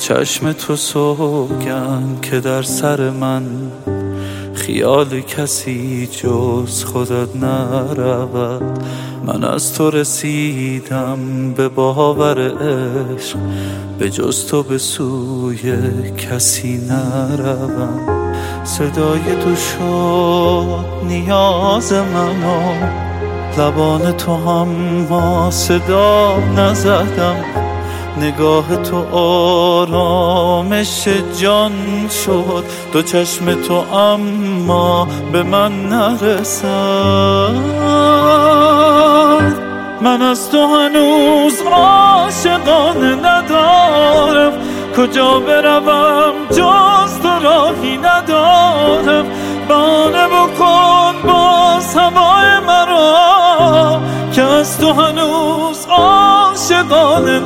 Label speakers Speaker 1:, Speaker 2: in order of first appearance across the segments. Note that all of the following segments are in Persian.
Speaker 1: چشم تو سوگند که در سر من خیال کسی جز خودت نرود. من از تو رسیدم به باور عشق، به جز تو به سوی کسی نروم. صدای تو شد نیاز منو، لبان تو هم ما صدا نزدم. نگاه تو آرامش جان شد، دو چشم تو اما به من نرسد. من از تو هنوز عاشقانه ندارم، کجا بروم جز تو راهی ندارم. بانه بکن باز هوای مرا، که از تو هنوز عاشقانه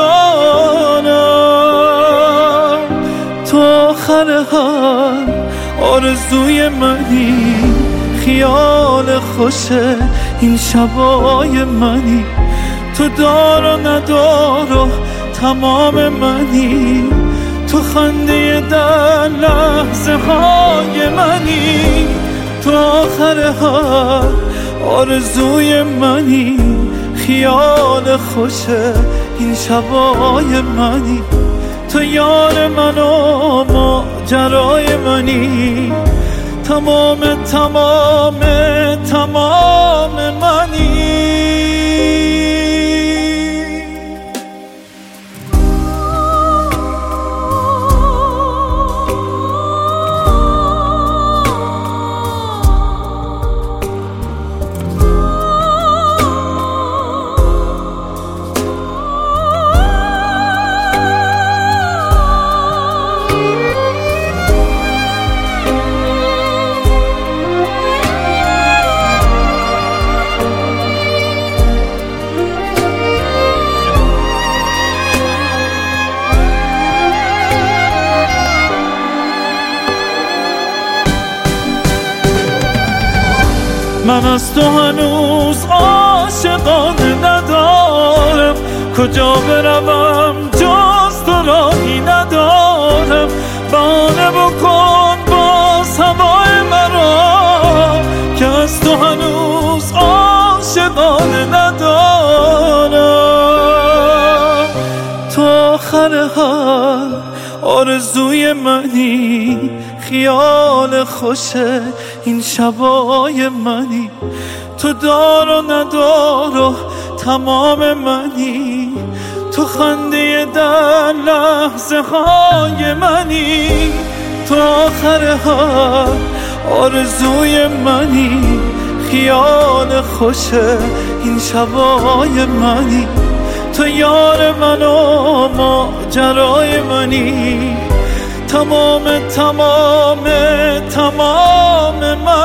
Speaker 1: ندارم. تو آخر هر آرزوی منی، خیال خوشه این شبای منی. تو دار و ندار و تمام منی، تو خنده در لحظه های منی. تو آخر هر آرزوی منی، خیال خوشه این شبای منی. تو یار من و ماجرای منی، تمام تمام تمام منی. من از تو هنوز عاشقانه ندارم، کجا بروم جز تو راهی ندارم. بانه بکن باز هوای مرا، که از تو هنوز عاشقانه ندارم. تو آخر هر آرزوی منی، خیال خوشه این شبای منی. تو دار و ندار و تمام منی، تو خنده در لحظه های منی. تو آخر هر آرزوی منی، خیال خوشه این شبای منی. تو یار من و ماجرای منی، تمام تمام تمام من.